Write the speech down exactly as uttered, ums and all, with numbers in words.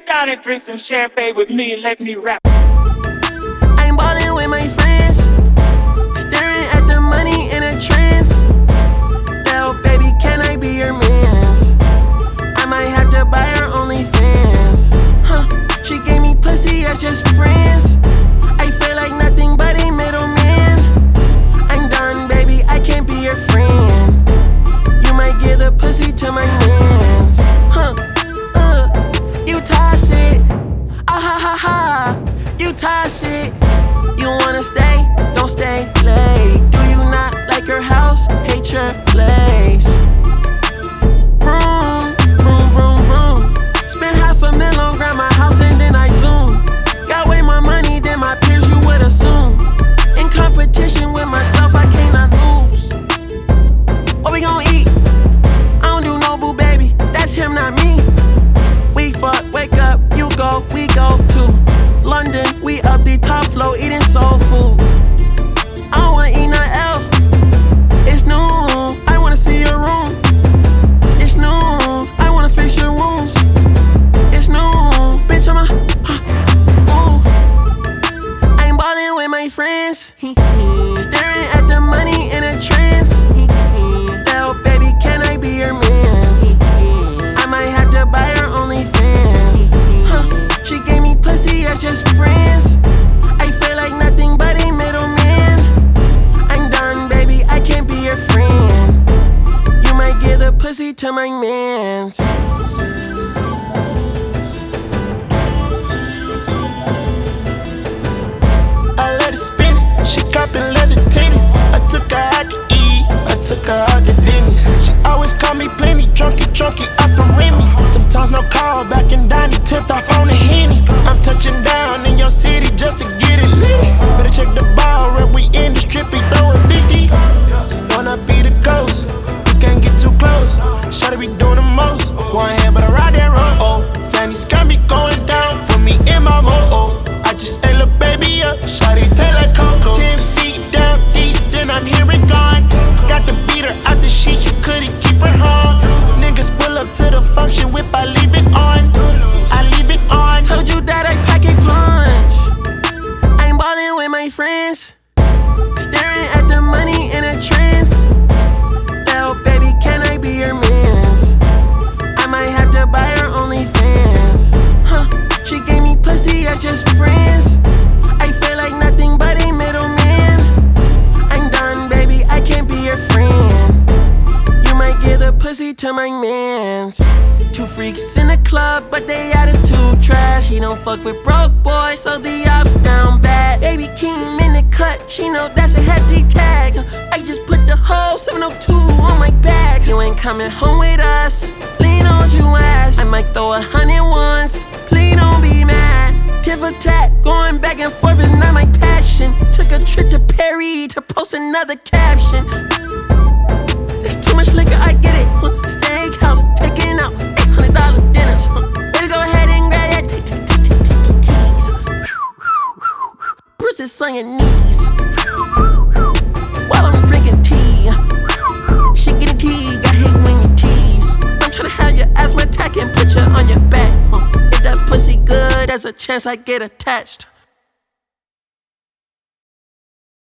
down and drink some champagne with me and let me rap. I'm ballin' with my friends, staring at the money in a trance. Little baby, can I be your mans? I might have to buy her OnlyFans. Huh, she gave me pussy as just friends. I feel like nothing but a middleman. I'm done, baby, I can't be your friend. You might give the pussy to my mans. Huh, uh, you toss it. Ah ha ha ha, you toss it. You wanna stay? Don't stay late. Do you not like her house? Hate your place. Vroom, vroom, vroom, vroom. Spend half a mil on grandma's house and then I zoom. Got way more money than my peers, you would assume. In competition with myself, I cannot lose. What we gon' eat? I don't do no boo, baby. That's him, not me. We fuck, wake up, you go, we go to London, we up the top floor, eating soul food. I don't wanna eat nothing else. It's noon, I wanna see your room. It's noon, I wanna fix your wounds. It's noon, bitch, I'm a uh, ooh. I'm ballin' with my friends, staring at the money in a trance. Little baby, can I be your mans? I might have to buy her OnlyFans. Huh, she gave me pussy as just friends. I feel like nothing but a middleman. I'm done, baby, I can't be your friend. You might give the pussy to my mans. I let her spin it, she coppin' leather tennis. I took her out to eat, I took her out to Denny's. She always call me plenty, drunky, drunky, off the Remy. Sometimes no call, back in Donnie, tipped off on the Henny. I'm touching down in your city just to get it lit. Better check the ball, right, we in the strip, he throwin' fifty. Wanna be the ghost, you can't get too close. Shawty be doing the most, one hand but I ride that road. Oh, Sandy's got me going down, put me in my mode. Oh, I just ate lil' baby up, shawty tail like Coco. Ten feet down deep, then I'm here and gone. Got the beater out the sheet, you couldn't keep her home. Niggas pull up to the function, whip, I leave it on. I leave it on. Told you that I pack a punch. I'm ballin' with my friends, staring at the money in a trance. Little baby, can I be your mans? I might have to buy her OnlyFans. Huh, she gave me pussy as just friends. I feel like nothing but a middleman. I'm done, baby, I can't be your friend. You might give the pussy to my mans. Two freaks in the club, but they attitude trash. She don't fuck with broke boys, so the ops down bad. Baby Keem in the cut, she know that's a hefty tag. I just put the whole seven oh two on my back. You ain't coming home with us, lean on you ass. I might throw a hundred once, please don't be mad. Tit for tat, going back and forth is not my passion. Took a trip to Perry to post another caption. It's too much liquor, I get it. Huh? Steakhouse, taking out eight hundred dollar dinners. Huh? Better go ahead and grab that t-t-t-t-t-tease. Bruises on your knees while I'm drinking tea. She getting tea, got hate when you tease. I'm tryna have your ass wet tack and put you on your back. Huh? If that pussy good, there's a chance I get attached.